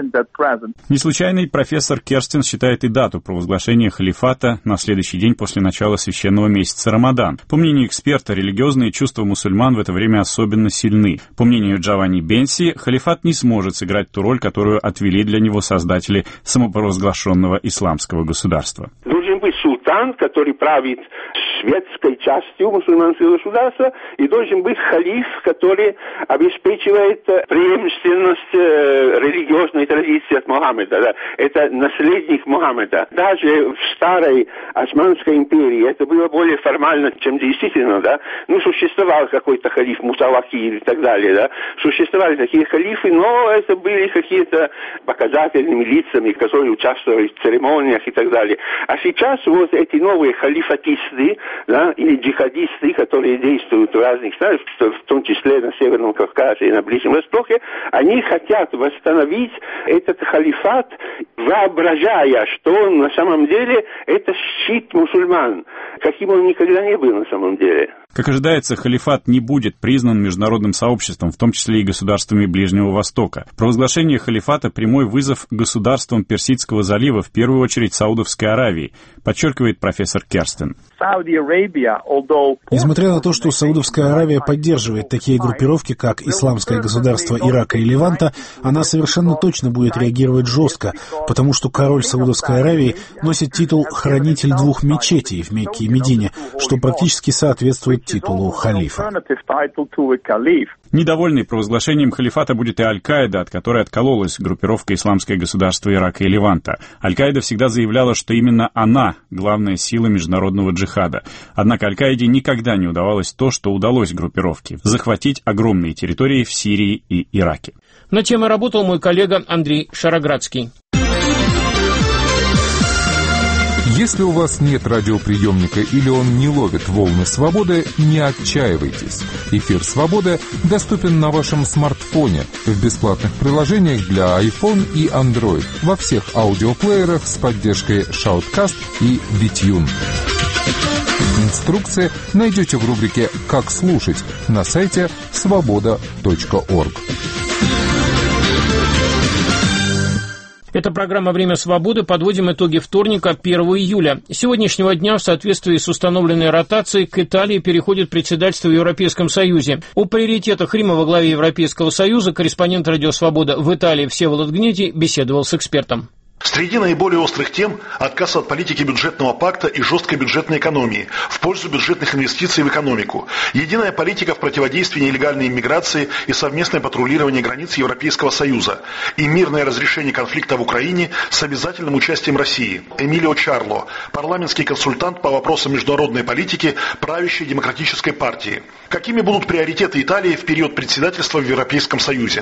Не случайный профессор Керстин считает и дату провозглашения халифата на следующий день после начала священного месяца Рамадан. По мнению эксперта, религиозные чувства мусульман в это время особенно сильны. По мнению Джованни Бенси, халифат не сможет сыграть ту роль, которую отвели для него создатели самопровозглашенного исламского государства. Должен быть султан, который правит светской частью мусульманского государства, и должен быть халиф, который обеспечивает преемственность религиозной традиции от Мухаммеда. Да. Это наследник Мухаммеда. Даже в старой Османской империи это было более формально, чем действительно. Да. Ну, существовал какой-то халиф Мутаваккиль и так далее. Да. Существовали такие халифы, но это были какие-то показательными лицами, которые участвовали в церемониях и так далее. А сейчас вот эти новые халифатисты, да, или джихадисты, которые действуют в разных странах, в том числе на Северном Кавказе и на Ближнем Востоке, они хотят восстановить этот халифат, воображая, что он на самом деле это щит мусульман, каким он никогда не был на самом деле. Как ожидается, халифат не будет признан международным сообществом, в том числе и государствами Ближнего Востока. Провозглашение халифата – прямой вызов государствам Персидского залива, в первую очередь Саудовской Аравии, подчеркивает профессор Керстин. Несмотря на то, что Саудовская Аравия поддерживает такие группировки, как Исламское государство Ирака и Леванта, она совершенно точно будет реагировать жестко, потому что король Саудовской Аравии носит титул «хранитель двух мечетей» в Мекке и Медине, что практически соответствует титулу халифа. Недовольной провозглашением халифата будет и Аль-Каида, от которой откололась группировка Исламское государство Ирака и Леванта. Аль-Каида всегда заявляла, что именно она — главная сила международного джихада. Однако Аль-Каиде никогда не удавалось то, что удалось группировке — захватить огромные территории в Сирии и Ираке. На темой работал мой коллега Андрей Шароградский. Если у вас нет радиоприемника или он не ловит волны свободы, не отчаивайтесь. Эфир «Свободы» доступен на вашем смартфоне в бесплатных приложениях для iPhone и Android во всех аудиоплеерах с поддержкой Shoutcast и Bitune. Инструкции найдете в рубрике «Как слушать» на сайте свобода точка орг. Это программа «Время свободы». Подводим итоги вторника, первого июля. С сегодняшнего дня в соответствии с установленной ротацией к Италии переходит председательство в Европейском Союзе. О приоритетах Рима во главе Европейского Союза корреспондент «Радио Свобода» в Италии Всеволод Гнедий беседовал с экспертом. Среди наиболее острых тем – отказ от политики бюджетного пакта и жесткой бюджетной экономии в пользу бюджетных инвестиций в экономику, единая политика в противодействии нелегальной иммиграции и совместное патрулирование границ Европейского Союза и мирное разрешение конфликта в Украине с обязательным участием России. Эмилио Чарло, парламентский консультант по вопросам международной политики правящей демократической партии. Какими будут приоритеты Италии в период председательства в Европейском Союзе?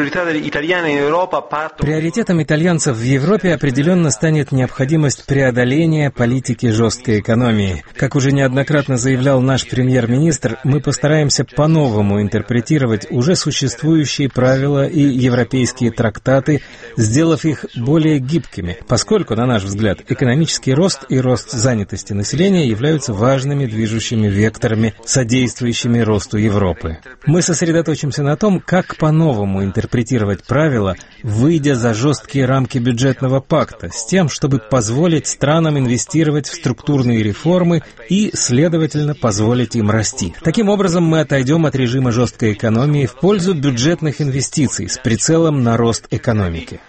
Приоритетом итальянцев в Европе определенно станет необходимость преодоления политики жесткой экономии. Как уже неоднократно заявлял наш премьер-министр, мы постараемся по-новому интерпретировать уже существующие правила и европейские трактаты, сделав их более гибкими, поскольку, на наш взгляд, экономический рост и рост занятости населения являются важными движущими векторами, содействующими росту Европы. Мы сосредоточимся на том, как по-новому интерпретировать правила, выйдя за жесткие рамки бюджетного пакта, с тем, чтобы позволить странам инвестировать в структурные реформы и, следовательно, позволить им расти. Таким образом, мы отойдем от режима жесткой экономии в пользу бюджетных инвестиций с прицелом на рост экономики.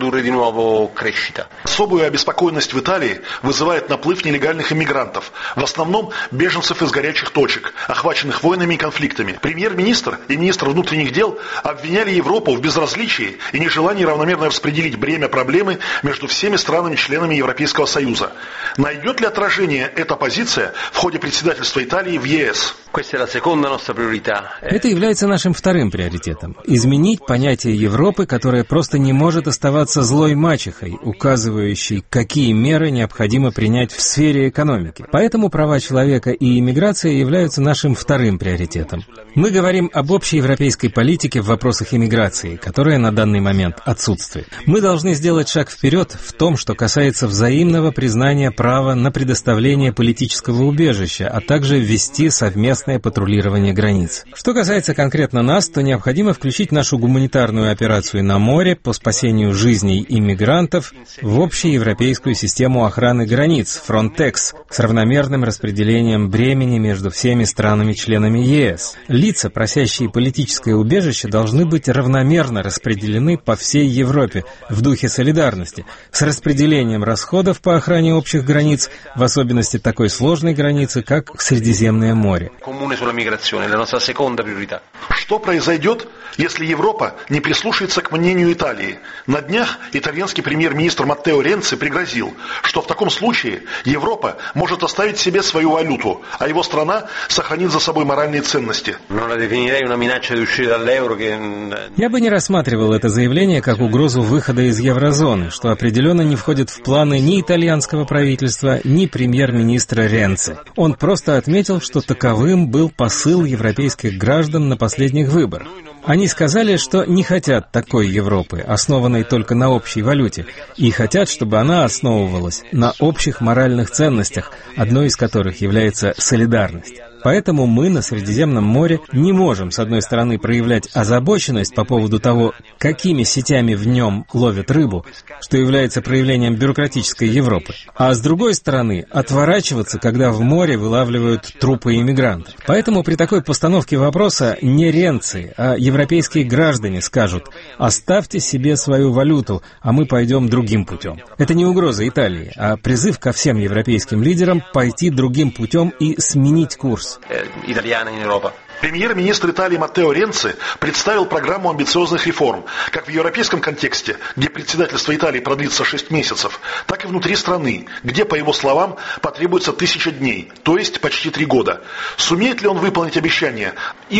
Особую обеспокоенность в Италии вызывает наплыв нелегальных иммигрантов, в основном беженцев из горячих точек, охваченных войнами и конфликтами. Премьер-министр и министр внутренних дел обвиняли Европу в безразличии и нежелании равномерно распределить бремя проблемы между всеми странами-членами Европейского Союза. Найдет ли отражение эта позиция в ходе председательства Италии в ЕС? Это является нашим вторым приоритетом. Изменить понятие Европы, которая просто не может оставаться оставаться злой мачехой, указывающей, какие меры необходимо принять в сфере экономики. Поэтому права человека и иммиграция являются нашим вторым приоритетом. Мы говорим об общей европейской политике в вопросах иммиграции, которая на данный момент отсутствует. Мы должны сделать шаг вперед в том, что касается взаимного признания права на предоставление политического убежища, а также ввести совместное патрулирование границ. Что касается конкретно нас, то необходимо включить нашу гуманитарную операцию на море по спасению жизней иммигрантов в общеевропейскую систему охраны границ Frontex с равномерным распределением бремени между всеми странами-членами ЕС. Лица, просящие политическое убежище, должны быть равномерно распределены по всей Европе в духе солидарности, с распределением расходов по охране общих границ, в особенности такой сложной границы, как Средиземное море. Что произойдет, если Европа не прислушается к мнению Италии? На днях итальянский премьер-министр Маттео Ренци пригрозил, что в таком случае Европа может оставить себе свою валюту, а его страна сохранит за собой моральные ценности. Я бы не рассматривал это заявление как угрозу выхода из еврозоны, что определенно не входит в планы ни итальянского правительства, ни премьер-министра Ренци. Он просто отметил, что таковым был посыл европейских граждан на последних выборах. Они сказали, что не хотят такой Европы, основанной только на общей валюте, и хотят, чтобы она основывалась на общих моральных ценностях, одной из которых является солидарность. Поэтому мы на Средиземном море не можем, с одной стороны, проявлять озабоченность по поводу того, какими сетями в нем ловят рыбу, что является проявлением бюрократической Европы, а с другой стороны, отворачиваться, когда в море вылавливают трупы иммигрантов. Поэтому при такой постановке вопроса не Ренци, а европейские граждане скажут: «Оставьте себе свою валюту, а мы пойдем другим путем». Это не угроза Италии, а призыв ко всем европейским лидерам пойти другим путем и сменить курс. Премьер-министр Италии Маттео Ренци представил программу амбициозных реформ, как в европейском контексте, где председательство Италии продлится шесть месяцев, так и внутри страны, где, по его словам, потребуется тысяча дней, то есть почти три года. Сумеет ли он выполнить обещание?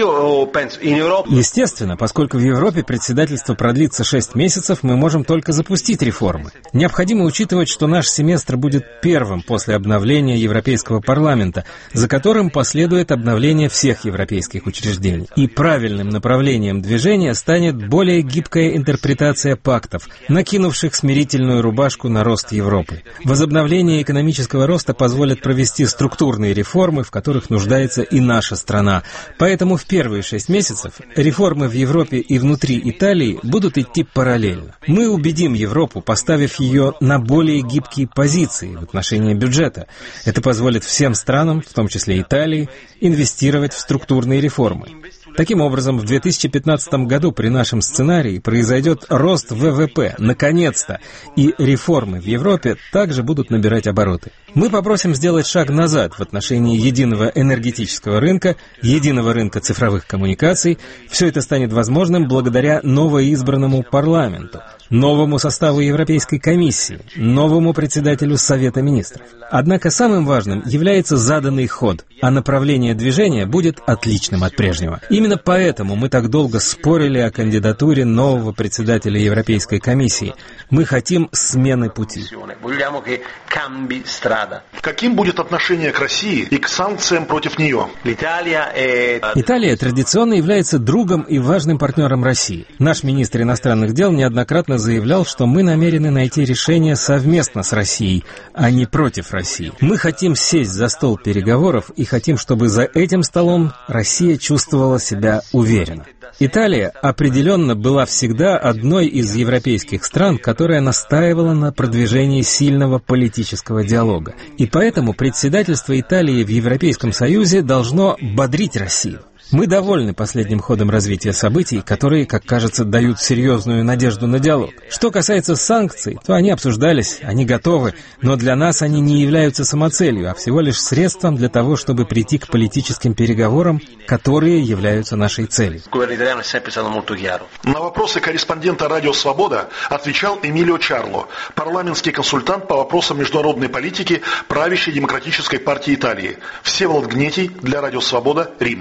Естественно, поскольку в Европе председательство продлится шесть месяцев, мы можем только запустить реформы. Необходимо учитывать, что наш семестр будет первым после обновления Европейского парламента, за которым последует обновление всех европейских учреждений. И правильным направлением движения станет более гибкая интерпретация пактов, накинувших смирительную рубашку на рост Европы. Возобновление экономического роста позволит провести структурные реформы, в которых нуждается и наша страна. Поэтому в первые шесть месяцев реформы в Европе и внутри Италии будут идти параллельно. Мы убедим Европу, поставив ее на более гибкие позиции в отношении бюджета. Это позволит всем странам, в том числе Италии, инвестировать в структурные реформы. Таким образом, в две тысячи пятнадцатом году при нашем сценарии произойдет рост ВВП, наконец-то, и реформы в Европе также будут набирать обороты. Мы попросим сделать шаг назад в отношении единого энергетического рынка, единого рынка цифровых коммуникаций. Все это станет возможным благодаря новоизбранному парламенту, новому составу Европейской комиссии, новому председателю Совета министров. Однако самым важным является заданный ход, а направление движения будет отличным от прежнего. Именно поэтому мы так долго спорили о кандидатуре нового председателя Европейской комиссии. Мы хотим смены пути. Каким будет отношение к России и к санкциям против нее? Италия традиционно является другом и важным партнером России. Наш министр иностранных дел неоднократно заявлял, что мы намерены найти решение совместно с Россией, а не против России. Мы хотим сесть за стол переговоров и хотим, чтобы за этим столом Россия чувствовала себя уверенно. Италия определенно была всегда одной из европейских стран, которая настаивала на продвижении сильного политического диалога. И поэтому председательство Италии в Европейском Союзе должно бодрить Россию. Мы довольны последним ходом развития событий, которые, как кажется, дают серьезную надежду на диалог. Что касается санкций, то они обсуждались, они готовы, но для нас они не являются самоцелью, а всего лишь средством для того, чтобы прийти к политическим переговорам, которые являются нашей целью. На вопросы корреспондента «Радио Свобода» отвечал Эмилио Чарло, парламентский консультант по вопросам международной политики правящей демократической партии Италии. Всеволод Гнетий для «Радио Свобода», Рим.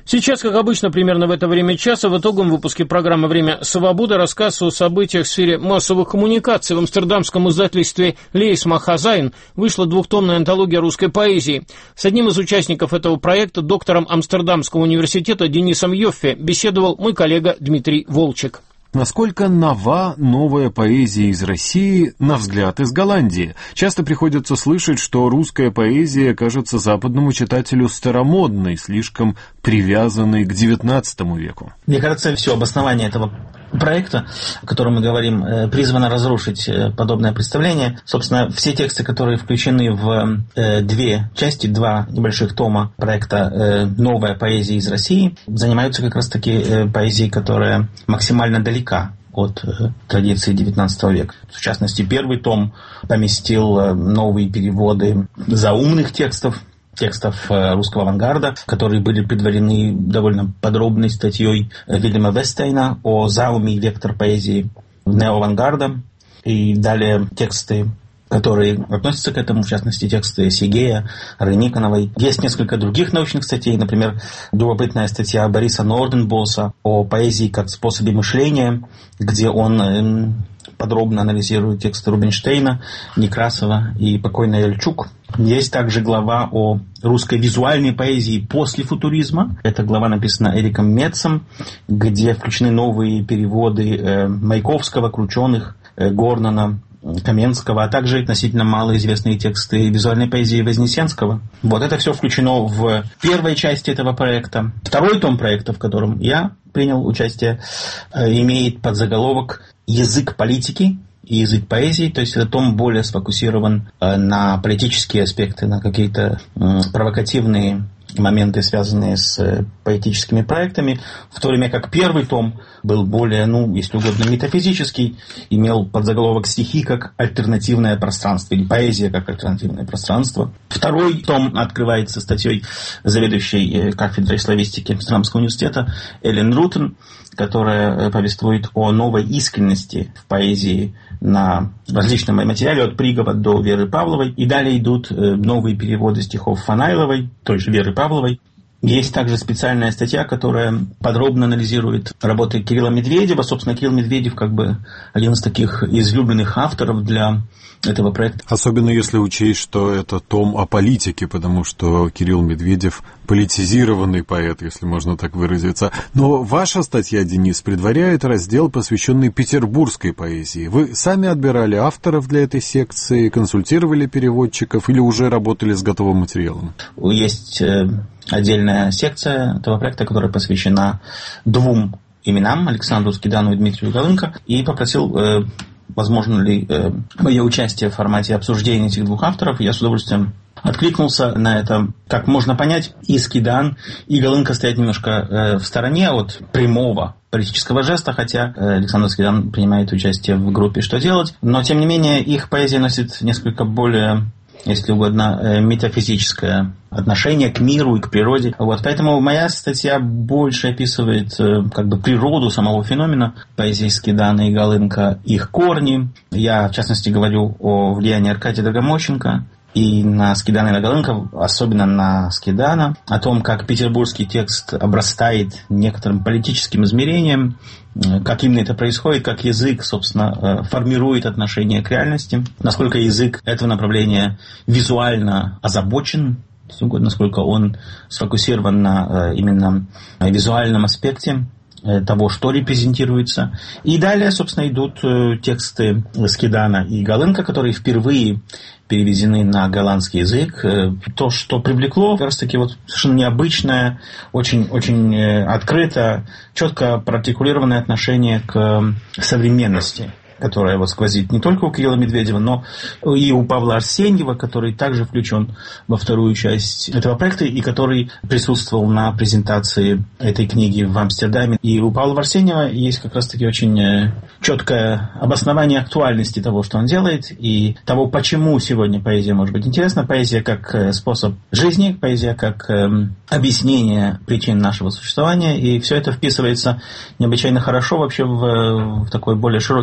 Сейчас, как обычно, примерно в это время часа, в итоговом выпуске программы «Время свободы» рассказ о событиях в сфере массовых коммуникаций. В амстердамском издательстве «Лейс Махазайн» вышла двухтомная антология русской поэзии. С одним из участников этого проекта, доктором Амстердамского университета Денисом Йоффе, беседовал мой коллега Дмитрий Волчек. Насколько нова новая поэзия из России, на взгляд, из Голландии? Часто приходится слышать, что русская поэзия кажется западному читателю старомодной, слишком привязанной к девятнадцатому веку. Мне кажется, все обоснование этого проекта, о котором мы говорим, призвано разрушить подобное представление. Собственно, все тексты, которые включены в две части, два небольших тома проекта «Новая поэзия из России», занимаются как раз-таки поэзией, которая максимально далека от традиции девятнадцатого века. В частности, первый том поместил новые переводы заумных текстов, текстов русского авангарда, которые были предварены довольно подробной статьей Вильяма Вестейна о зауме и вектор поэзии неоавангарда. И далее тексты, которые относятся к этому, в частности, тексты Сигея, Рейниконовой. Есть несколько других научных статей, например, любопытная статья Бориса Норденбоса о поэзии как способе мышления, где он подробно анализирует тексты Рубинштейна, Некрасова и покойной Ельчук. Есть также глава о русской визуальной поэзии после футуризма. Эта глава написана Эриком Метцем, где включены новые переводы Маяковского, Крученых, Горнана, Каменского, а также относительно малоизвестные тексты визуальной поэзии Вознесенского. Вот это все включено в первой части этого проекта. Второй том проекта, в котором я принял участие, имеет подзаголовок «Язык политики и язык поэзии», то есть этот том более сфокусирован на политические аспекты, на какие-то провокативные моменты, связанные с поэтическими проектами, в то время как первый том был более, ну, если угодно, метафизический, имел подзаголовок «Стихи как альтернативное пространство» или «Поэзия как альтернативное пространство». Второй том открывается статьей заведующей кафедрой славистики Амстердамского университета Эллен Рутен, которая повествует о новой искренности в поэзии на различном материале, от Пригова до Веры Павловой. И далее идут новые переводы стихов Фанайловой, той же Веры Павловой. Есть также специальная статья, которая подробно анализирует работы Кирилла Медведева. Собственно, Кирилл Медведев как бы один из таких излюбленных авторов для этого проекта. Особенно если учесть, что это том о политике, потому что Кирилл Медведев политизированный поэт, если можно так выразиться. Но ваша статья, Денис, предваряет раздел, посвященный петербургской поэзии. Вы сами отбирали авторов для этой секции, консультировали переводчиков или уже работали с готовым материалом? Есть отдельная секция этого проекта, которая посвящена двум именам, Александру Скидану и Дмитрию Голынко, и попросил, э, возможно ли э, мое участие в формате обсуждения этих двух авторов. Я с удовольствием откликнулся на это. Как можно понять, и Скидан, и Голынко стоят немножко э, в стороне от прямого политического жеста, хотя э, Александр Скидан принимает участие в группе «Что делать?». Но, тем не менее, их поэзия носит несколько более, если угодно, метафизическое отношение к миру и к природе. Вот. Поэтому моя статья больше описывает как бы природу самого феномена поэзии Скидана и Голынко, их корни. Я, в частности, говорю о влиянии Аркадия Драгомощенко и на Скидана и на Голынко, особенно на Скидана, о том, как петербургский текст обрастает некоторым политическим измерением, как именно это происходит, как язык, собственно, формирует отношение к реальности, насколько язык этого направления визуально озабочен, насколько он сфокусирован на именно визуальном аспекте того, что репрезентируется. И далее, собственно, идут тексты Скидана и Голынко, которые впервые переведены на голландский язык. То, что привлекло, как раз таки вот совершенно необычное, очень, очень открыто, четко проартикулированное отношение к современности, которая вот сквозит не только у Кирилла Медведева, но и у Павла Арсеньева, который также включен во вторую часть этого проекта и который присутствовал на презентации этой книги в Амстердаме. И у Павла Арсеньева есть как раз-таки очень четкое обоснование актуальности того, что он делает, и того, почему сегодня поэзия может быть интересна. Поэзия как способ жизни, поэзия как объяснение причин нашего существования, и все это вписывается необычайно хорошо вообще в, в такой более широкий европейский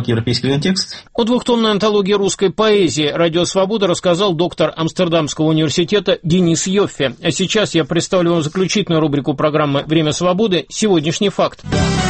вычислили текст. О двухтомной антологии русской поэзии «Радио Свобода» рассказал доктор Амстердамского университета Денис Йоффе. А сейчас я представлю вам заключительную рубрику программы «Время свободы. Сегодняшний факт».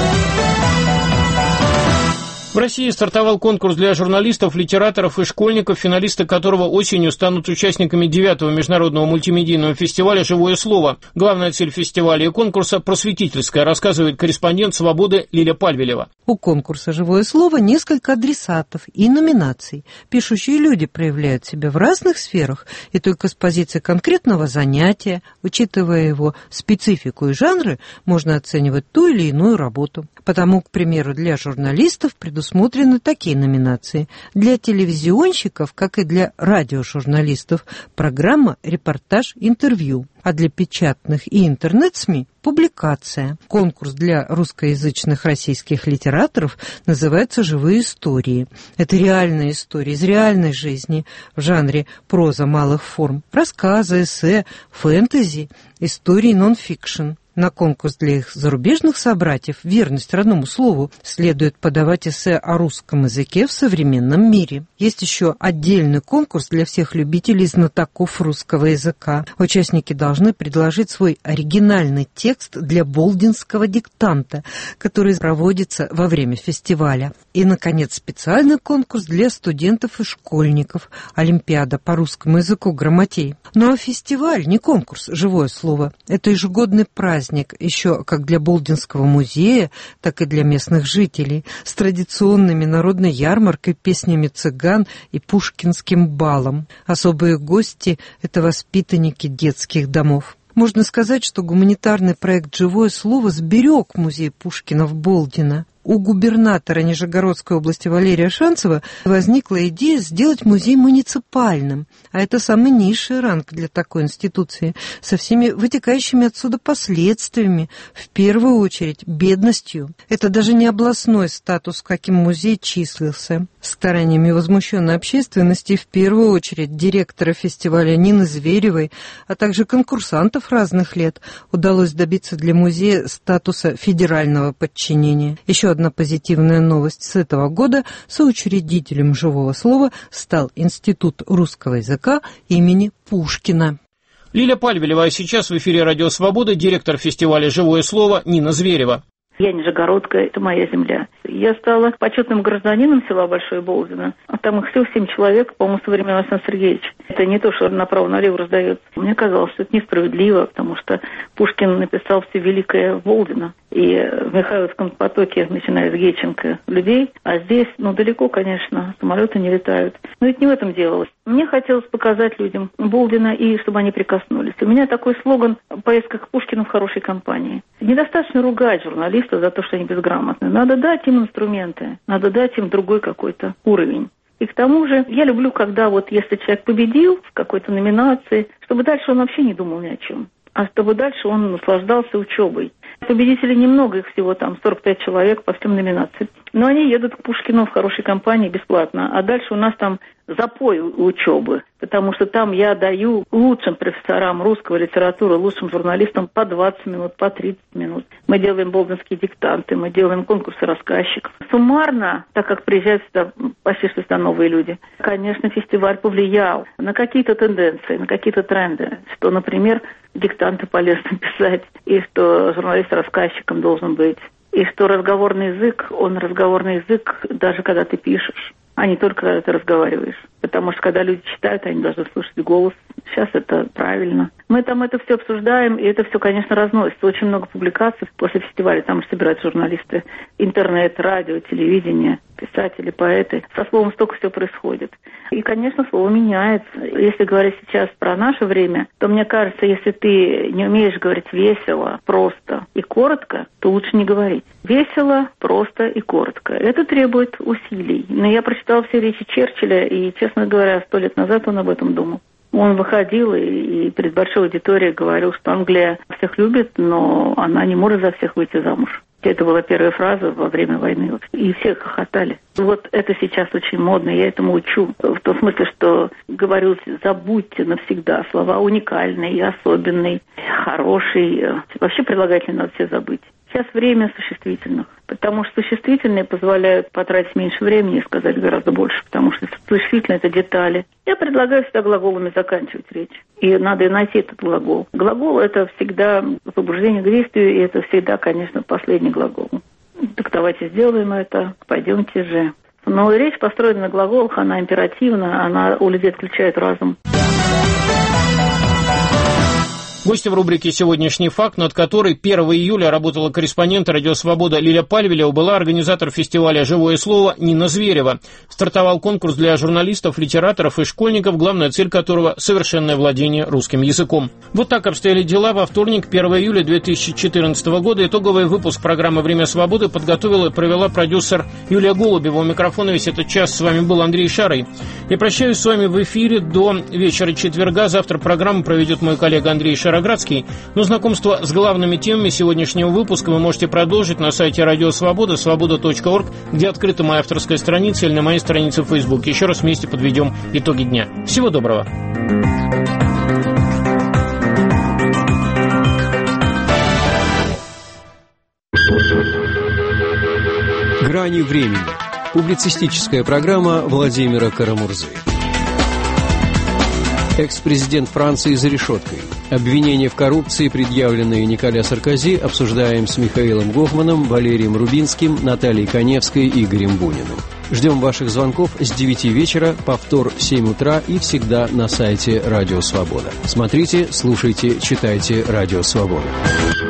В России стартовал конкурс для журналистов, литераторов и школьников, финалисты которого осенью станут участниками девятого международного мультимедийного фестиваля «Живое слово». Главная цель фестиваля и конкурса – просветительская, рассказывает корреспондент «Свободы» Лиля Пальвелева. У конкурса «Живое слово» несколько адресатов и номинаций. Пишущие люди проявляют себя в разных сферах, и только с позиции конкретного занятия, учитывая его специфику и жанры, можно оценивать ту или иную работу. Потому, к примеру, для журналистов предусмотрены такие номинации. Для телевизионщиков, как и для радиожурналистов, программа «Репортаж, интервью», а для печатных и интернет-СМИ – публикация. Конкурс для русскоязычных российских литераторов называется «Живые истории». Это реальные истории из реальной жизни в жанре проза малых форм, рассказы, эссе, фэнтези, истории нон-фикшн. На конкурс для их зарубежных собратьев «Верность родному слову» следует подавать эссе о русском языке в современном мире. Есть еще отдельный конкурс для всех любителей знатоков русского языка. Участники должны предложить свой оригинальный текст для болдинского диктанта, который проводится во время фестиваля. И, наконец, специальный конкурс для студентов и школьников «Олимпиада по русскому языку грамотей». Ну а фестиваль, не конкурс, живое слово, это ежегодный праздник, еще как для Болдинского музея, так и для местных жителей, с традиционными народной ярмаркой, песнями цыган и пушкинским балом. Особые гости – это воспитанники детских домов. Можно сказать, что гуманитарный проект «Живое слово» сберег музей Пушкина в Болдино. У губернатора Нижегородской области Валерия Шанцева возникла идея сделать музей муниципальным, а это самый низший ранг для такой институции, со всеми вытекающими отсюда последствиями, в первую очередь бедностью. Это даже не областной статус, каким музей числился. Стараниями возмущенной общественности, в первую очередь директора фестиваля Нины Зверевой, а также конкурсантов разных лет, удалось добиться для музея статуса федерального подчинения. Еще одна позитивная новость с этого года: соучредителем «Живого слова» стал Институт русского языка имени Пушкина. Лиля Пальвелева, а сейчас в эфире «Радио Свобода» директор фестиваля «Живое слово» Нина Зверева. Я нижегородская, это моя земля. Я стала почетным гражданином села Большое Болдино. А там их всего семь человек, по-моему, со времен Александра Сергеевича. Это не то, что направо-налево раздается. Мне казалось, что это несправедливо, потому что Пушкин написал все великое в Болдино. И в Михайловском потоке, начиная с Геченко, людей. А здесь, ну, далеко, конечно, самолеты не летают. Но ведь не в этом дело. Мне хотелось показать людям Болдино, и чтобы они прикоснулись. У меня такой слоган: поездка к Пушкину в хорошей компании. Недостаточно ругать журналистов за то, что они безграмотны. Надо дать им инструменты, надо дать им другой какой-то уровень. И к тому же я люблю, когда вот если человек победил в какой-то номинации, чтобы дальше он вообще не думал ни о чем, а чтобы дальше он наслаждался учебой. Победителей немного, их всего там сорок пять человек по всем номинациям. Но они едут к Пушкину в хорошей компании бесплатно. А дальше у нас там запой учебы, потому что там я даю лучшим профессорам русского литературы, лучшим журналистам по двадцать минут, по тридцать минут. Мы делаем болдинские диктанты, мы делаем конкурсы рассказчиков. Суммарно, так как приезжают сюда почти что всегда новые люди, конечно, фестиваль повлиял на какие-то тенденции, на какие-то тренды, что, например, диктанты полезно писать, и что журналист рассказчиком должен быть, и что разговорный язык, он разговорный язык даже когда ты пишешь, а не только когда ты разговариваешь. Потому что когда люди читают, они должны слышать голос. Сейчас это правильно. Мы там это все обсуждаем, и это все, конечно, разносится. Очень много публикаций после фестиваля. Там же собираются журналисты. Интернет, радио, телевидение, писатели, поэты. Со словом столько всего происходит. И, конечно, слово меняется. Если говорить сейчас про наше время, то, мне кажется, если ты не умеешь говорить весело, просто и коротко, то лучше не говорить. Весело, просто и коротко. Это требует усилий. Но я прочитала все речи Черчилля, и, честно говоря, сто лет назад он об этом думал. Он выходил и, и перед большой аудиторией говорил, что Англия всех любит, но она не может за всех выйти замуж. Это была первая фраза во время войны. И все хохотали. Вот это сейчас очень модно, я этому учу. В том смысле, что говорю, забудьте навсегда слова уникальный, особенный, хороший. Вообще прилагательные надо все забыть. Сейчас время существительных. Потому что существительные позволяют потратить меньше времени и сказать гораздо больше, потому что существительные – это детали. Я предлагаю всегда глаголами заканчивать речь. И надо и найти этот глагол. Глагол – это всегда побуждение к действию, и это всегда, конечно, последний глагол. Так давайте сделаем это, пойдемте же. Но речь построена на глаголах, она императивна, она у людей отключает разум. Гостья в рубрике «Сегодняшний факт», над которой первого июля работала корреспондент «Радио Свобода» Лиля Пальвелева, была организатор фестиваля «Живое слово» Нина Зверева. Стартовал конкурс для журналистов, литераторов и школьников, главная цель которого – совершенное владение русским языком. Вот так обстояли дела во вторник, первого июля две тысячи четырнадцатого года. Итоговый выпуск программы «Время свободы» подготовила и провела продюсер Юлия Голубева. У микрофона весь этот час с вами был Андрей Шарый. Я прощаюсь с вами в эфире до вечера четверга. Завтра программу проведет мой коллега Андрей Шарый. Но знакомство с главными темами сегодняшнего выпуска вы можете продолжить на сайте Радио Свобода, свобода точка орг, где открыта моя авторская страница, или на моей странице в Facebook. Еще раз вместе подведем итоги дня. Всего доброго. «Грани времени». Публицистическая программа Владимира Карамурзы. Экс-президент Франции за решеткой. Обвинения в коррупции, предъявленные Николя Саркози, обсуждаем с Михаилом Гофманом, Валерием Рубинским, Натальей Коневской и Игорем Буниным. Ждем ваших звонков с девяти вечера, повтор в семь утра и всегда на сайте Радио Свобода. Смотрите, слушайте, читайте Радио Свобода.